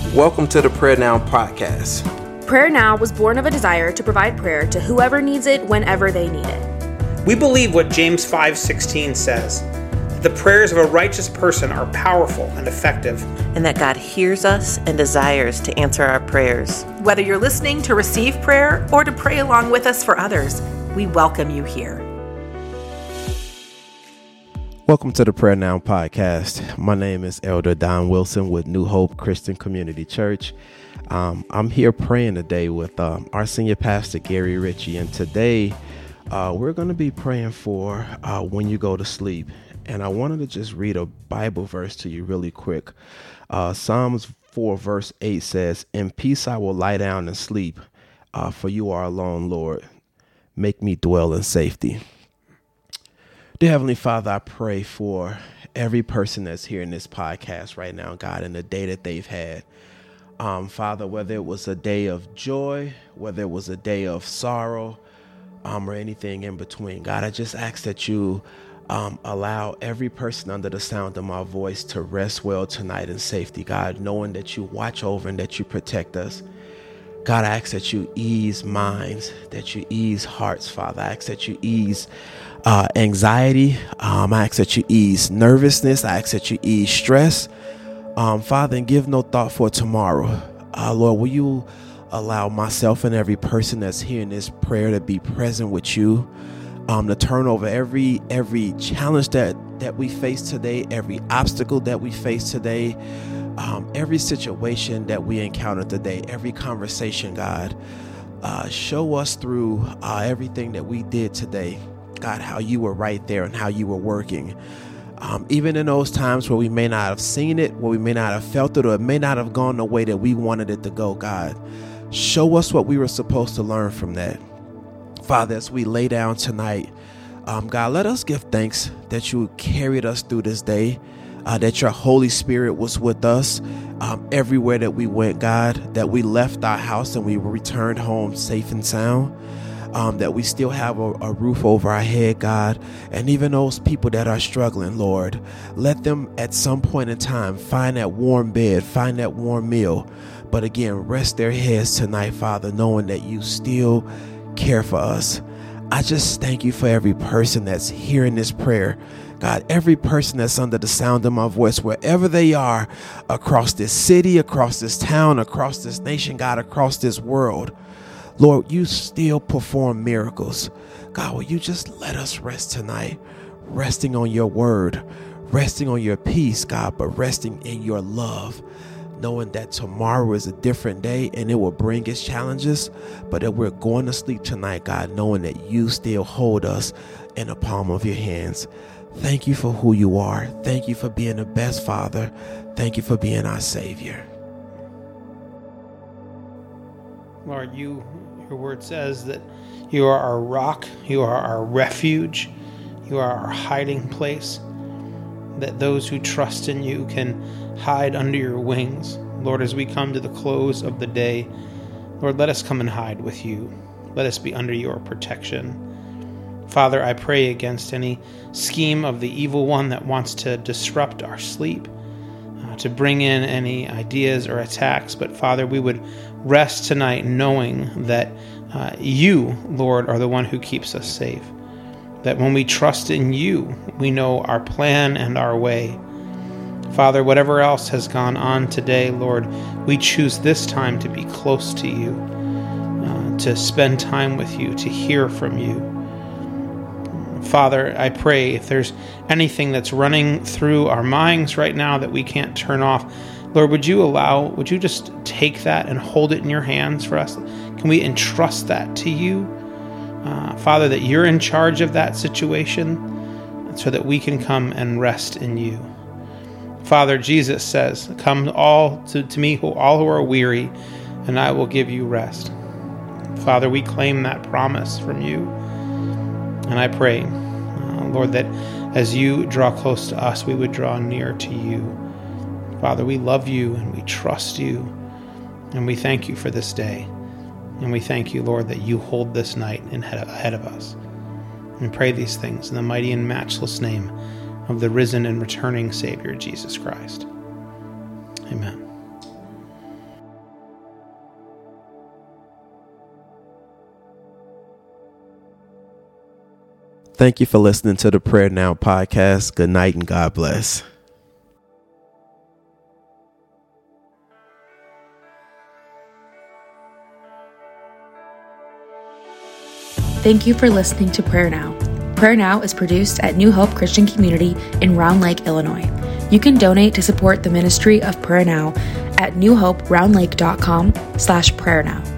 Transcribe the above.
Welcome to the Prayer Now podcast. Prayer Now was born of a desire to provide prayer to whoever needs it whenever they need it. We believe what James 5:16 says, that the prayers of a righteous person are powerful and effective, and that God hears us and desires to answer our prayers. Whether you're listening to receive prayer or to pray along with us for others, we welcome you here. Welcome to the Prayer Now podcast. My name is Elder Don Wilson with New Hope Christian Community Church. I'm here praying today with our senior pastor, Gary Ritchie, and today we're going to be praying for when you go to sleep. And I wanted to just read a Bible verse to you really quick. Psalms 4 verse 8 says, "In peace I will lie down and sleep, for you are alone, Lord. Make me dwell in safety." Dear Heavenly Father, I pray for every person that's hearing this podcast right now, God, in the day that they've had. Father, whether it was a day of joy, whether it was a day of sorrow, or anything in between, God, I just ask that you allow every person under the sound of my voice to rest well tonight in safety, God, knowing that you watch over and that you protect us. God, I ask that you ease minds, that you ease hearts, Father. I ask that you ease anxiety. I ask that you ease nervousness. I ask that you ease stress. Father, and give no thought for tomorrow. Lord, will you allow myself and every person that's hearing this prayer to be present with you, to turn over every challenge that we face today, every obstacle that we face today, every situation that we encounter today, every conversation, God. Show us through everything that we did today, God, how you were right there and how you were working. Even in those times where we may not have seen it, where we may not have felt it, or it may not have gone the way that we wanted it to go, God, show us what we were supposed to learn from that. Father, as we lay down tonight, God, let us give thanks that you carried us through this day, that your Holy Spirit was with us everywhere that we went, God, that we left our house and we returned home safe and sound. That we still have a roof over our head, God, and even those people that are struggling, Lord, let them at some point in time find that warm bed, find that warm meal, but again, rest their heads tonight, Father, knowing that you still care for us. I just thank you for every person that's hearing this prayer, God, every person that's under the sound of my voice, wherever they are, across this city, across this town, across this nation, God, across this world. Lord, you still perform miracles. God, will you just let us rest tonight, resting on your word, resting on your peace, God, but resting in your love, knowing that tomorrow is a different day and it will bring its challenges, but that we're going to sleep tonight, God, knowing that you still hold us in the palm of your hands. Thank you for who you are. Thank you for being the best Father. Thank you for being our Savior. Lord, your word says that you are our rock, you are our refuge, you are our hiding place, that those who trust in you can hide under your wings. Lord, as we come to the close of the day, Lord, let us come and hide with you. Let us be under your protection. Father, I pray against any scheme of the evil one that wants to disrupt our sleep, to bring in any ideas or attacks. But Father, we would rest tonight knowing that you, Lord, are the one who keeps us safe. That when we trust in you, we know our plan and our way. Father, whatever else has gone on today, Lord, we choose this time to be close to you, to spend time with you, to hear from you. Father, I pray if there's anything that's running through our minds right now that we can't turn off, Lord, would you just take that and hold it in your hands for us? Can we entrust that to you? Father, that you're in charge of that situation so that we can come and rest in you. Father, Jesus says, come all to me, all who are weary, and I will give you rest. Father, we claim that promise from you. And I pray, Lord, that as you draw close to us, we would draw near to you. Father, we love you and we trust you, and we thank you for this day. And we thank you, Lord, that you hold this night ahead of us. And pray these things in the mighty and matchless name of the risen and returning Savior, Jesus Christ. Amen. Thank you for listening to the Prayer Now podcast. Good night and God bless. Thank you for listening to Prayer Now. Prayer Now is produced at New Hope Christian Community in Round Lake, Illinois. You can donate to support the ministry of Prayer Now at newhoperoundlake.com/prayernow.